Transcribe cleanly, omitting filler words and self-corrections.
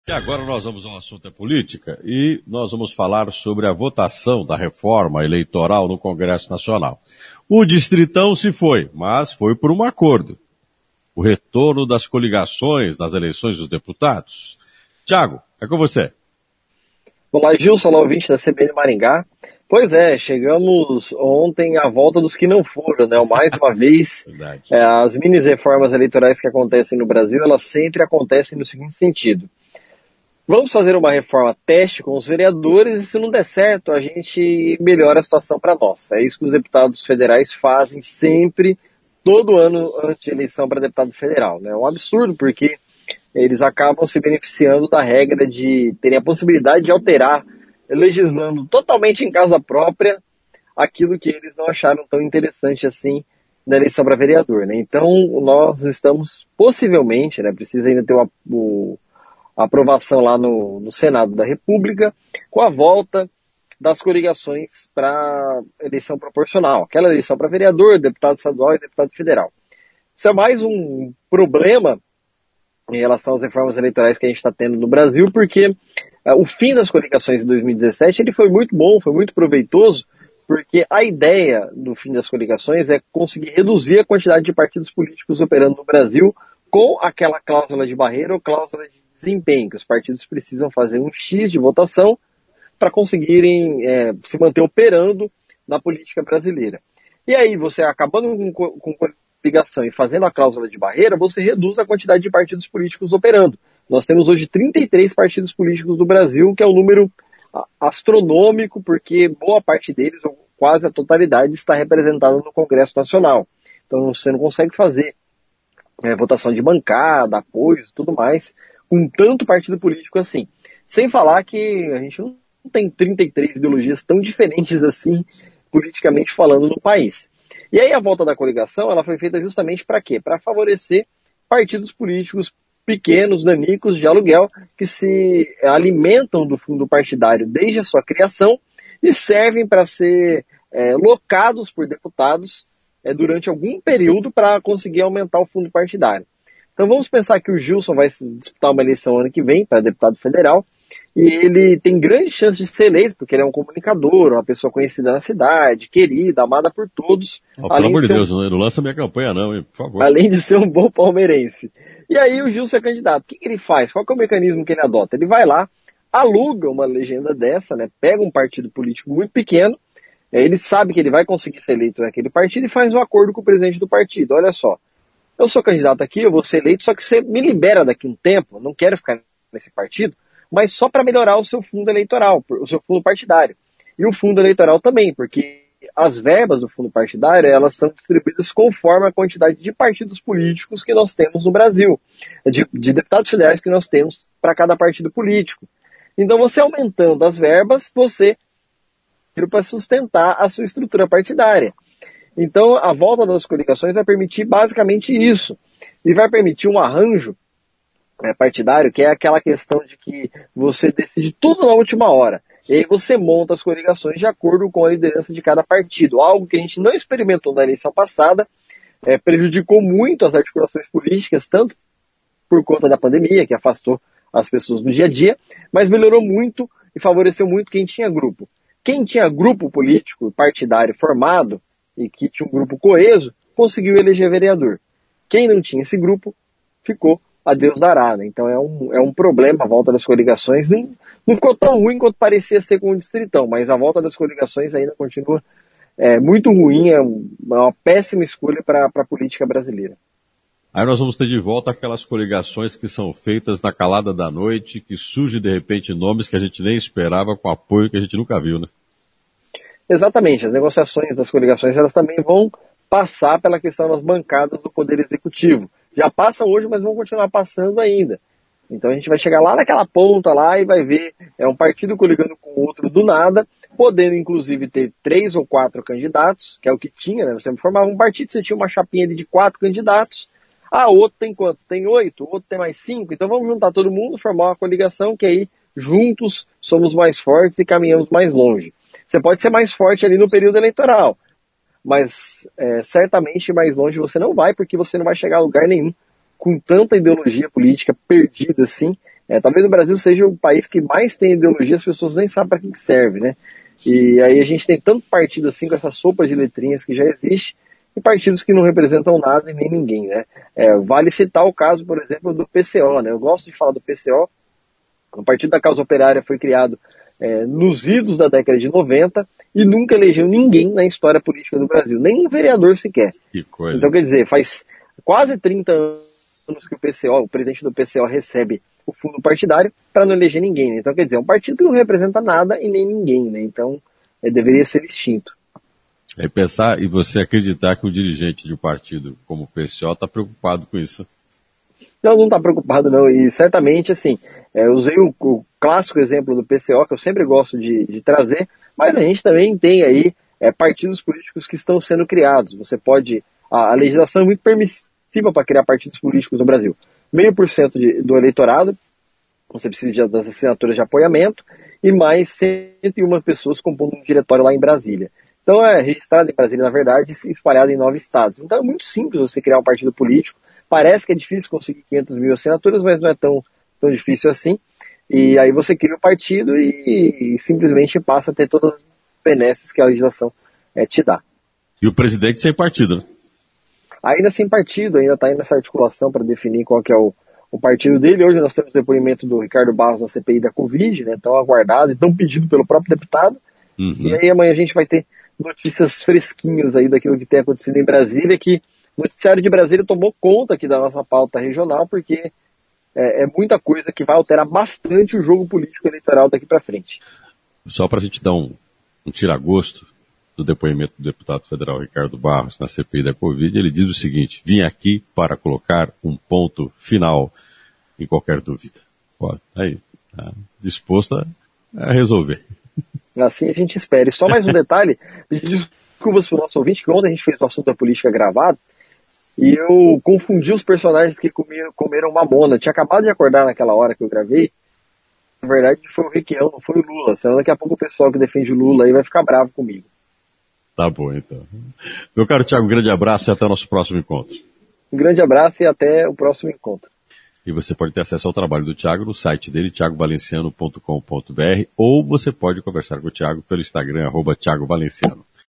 E agora nós vamos ao assunto da política e nós vamos falar sobre a votação da reforma eleitoral no Congresso Nacional. O Distritão se foi, mas foi por um acordo. O retorno das coligações nas eleições dos deputados. Tiago, é com você. Olá, Gilson, ouvinte da CBN Maringá. Pois é, chegamos ontem à volta dos que não foram, né? Mais uma vez, as mini reformas eleitorais que acontecem no Brasil, elas sempre acontecem no seguinte sentido. Vamos fazer uma reforma teste com os vereadores e se não der certo, a gente melhora a situação para nós. É isso que os deputados federais fazem sempre, todo ano antes de eleição para deputado federal, né? É um absurdo, porque eles acabam se beneficiando da regra de terem a possibilidade de alterar, legislando totalmente em casa própria, aquilo que eles não acharam tão interessante assim na eleição para vereador, né? Então, nós estamos possivelmente, né, precisa ainda ter a aprovação lá no Senado da República, com a volta das coligações para eleição proporcional, aquela eleição para vereador, deputado estadual e deputado federal. Isso é mais um problema em relação às reformas eleitorais que a gente está tendo no Brasil, porque o fim das coligações em 2017 ele foi muito bom, foi muito proveitoso, porque a ideia do fim das coligações é conseguir reduzir a quantidade de partidos políticos operando no Brasil com aquela cláusula de barreira ou cláusula de desempenho, que os partidos precisam fazer um X de votação para conseguirem se manter operando na política brasileira. E aí, você acabando com coligação e fazendo a cláusula de barreira, você reduz a quantidade de partidos políticos operando. Nós temos hoje 33 partidos políticos do Brasil, que é um número astronômico, porque boa parte deles, ou quase a totalidade, está representada no Congresso Nacional. Então você não consegue fazer votação de bancada, apoios e tudo mais, com tanto partido político assim. Sem falar que a gente não tem 33 ideologias tão diferentes assim, politicamente falando, no país. E aí a volta da coligação, ela foi feita justamente para quê? Para favorecer partidos políticos pequenos, nanicos, de aluguel, que se alimentam do fundo partidário desde a sua criação e servem para ser locados por deputados durante algum período para conseguir aumentar o fundo partidário. Então vamos pensar que o Gilson vai disputar uma eleição ano que vem para deputado federal e ele tem grande chance de ser eleito, porque ele é um comunicador, uma pessoa conhecida na cidade, querida, amada por todos. Pelo amor de Deus, não lança minha campanha não, hein, por favor. Além de ser um bom palmeirense. E aí o Gilson é candidato. O que ele faz? Qual que é o mecanismo que ele adota? Ele vai lá, aluga uma legenda dessa, né? Pega um partido político muito pequeno, ele sabe que ele vai conseguir ser eleito naquele partido e faz um acordo com o presidente do partido. Olha só, eu sou candidato aqui, eu vou ser eleito, só que você me libera daqui um tempo, não quero ficar nesse partido, mas só para melhorar o seu fundo eleitoral, o seu fundo partidário. E o fundo eleitoral também, porque as verbas do fundo partidário, elas são distribuídas conforme a quantidade de partidos políticos que nós temos no Brasil, de deputados federais que nós temos para cada partido político. Então, você aumentando as verbas, você para sustentar a sua estrutura partidária. Então, a volta das coligações vai permitir basicamente isso. E vai permitir um arranjo partidário, que é aquela questão de que você decide tudo na última hora. E aí você monta as coligações de acordo com a liderança de cada partido. Algo que a gente não experimentou na eleição passada, prejudicou muito as articulações políticas, tanto por conta da pandemia, que afastou as pessoas do dia a dia, mas melhorou muito e favoreceu muito quem tinha grupo. Quem tinha grupo político partidário formado e que tinha um grupo coeso, conseguiu eleger vereador. Quem não tinha esse grupo, ficou a Deus dará, né? Então é um problema a volta das coligações. Não ficou tão ruim quanto parecia ser com o Distritão, mas a volta das coligações ainda continua muito ruim, é uma péssima escolha para a política brasileira. Aí nós vamos ter de volta aquelas coligações que são feitas na calada da noite, que surgem de repente nomes que a gente nem esperava, com apoio que a gente nunca viu, né? Exatamente, as negociações das coligações, elas também vão passar pela questão das bancadas do Poder Executivo. Já passam hoje, mas vão continuar passando ainda. Então a gente vai chegar lá naquela ponta lá e vai ver um partido coligando com o outro do nada, podendo inclusive ter 3 ou 4 candidatos, que é o que tinha, né? Você formava um partido, você tinha uma chapinha de 4 candidatos, outro tem quanto? Tem 8, o outro tem mais 5, então vamos juntar todo mundo, formar uma coligação, que aí juntos somos mais fortes e caminhamos mais longe. Você pode ser mais forte ali no período eleitoral, mas certamente mais longe você não vai, porque você não vai chegar a lugar nenhum com tanta ideologia política perdida assim, Talvez o Brasil seja o país que mais tem ideologia, as pessoas nem sabem para que serve, né? E aí a gente tem tanto partido assim com essa sopa de letrinhas que já existe, e partidos que não representam nada e nem ninguém, né? Vale citar o caso, por exemplo, do PCO, né? Eu gosto de falar do PCO. O Partido da Causa Operária foi criado nos idos da década de 90 e nunca elegeu ninguém na história política do Brasil, nem um vereador sequer. Que coisa. Então, quer dizer, faz quase 30 anos que o presidente do PCO recebe o fundo partidário para não eleger ninguém, né? Então, quer dizer, é um partido que não representa nada e nem ninguém, né? Então, deveria ser extinto. Pensar e você acreditar que um dirigente de um partido como o PCO está preocupado com isso. Não está preocupado não, e certamente, assim, eu usei o clássico exemplo do PCO, que eu sempre gosto de trazer, mas a gente também tem aí partidos políticos que estão sendo criados. A legislação é muito permissiva para criar partidos políticos no Brasil. 0,5% do eleitorado, você precisa das assinaturas de apoiamento, e mais 101 pessoas compondo um diretório lá em Brasília. Então é registrado em Brasília, na verdade, e espalhado em 9 estados. Então é muito simples você criar um partido político. Parece que é difícil conseguir 500 mil assinaturas, mas não é tão difícil assim. E aí você cria o partido e simplesmente passa a ter todas as benesses que a legislação te dá. E o presidente sem partido, né? Ainda sem partido, ainda está nessa articulação para definir qual que é o partido dele. Hoje nós temos o depoimento do Ricardo Barros na CPI da Covid, né, tão aguardado e tão pedido pelo próprio deputado. Uhum. E aí amanhã a gente vai ter notícias fresquinhas aí daquilo que tem acontecido em Brasília, que o noticiário de Brasília tomou conta aqui da nossa pauta regional, porque é muita coisa que vai alterar bastante o jogo político eleitoral daqui para frente. Só para a gente dar um tira-gosto do depoimento do deputado federal Ricardo Barros na CPI da Covid, ele diz o seguinte: vim aqui para colocar um ponto final em qualquer dúvida. Aí, disposto a resolver. Assim a gente espera. E só mais um detalhe, pedir desculpas para o nosso ouvinte, que ontem a gente fez o assunto da política gravado, e eu confundi os personagens que comeram mamona. Eu tinha acabado de acordar naquela hora que eu gravei. Na verdade foi o Requião, não foi o Lula. Senão daqui a pouco o pessoal que defende o Lula aí vai ficar bravo comigo. Tá bom, então. Meu caro Thiago, um grande abraço e até o nosso próximo encontro. Um grande abraço e até o próximo encontro. E você pode ter acesso ao trabalho do Thiago no site dele, thiagovalenciano.com.br, ou você pode conversar com o Thiago pelo Instagram, @ThiagoValenciano.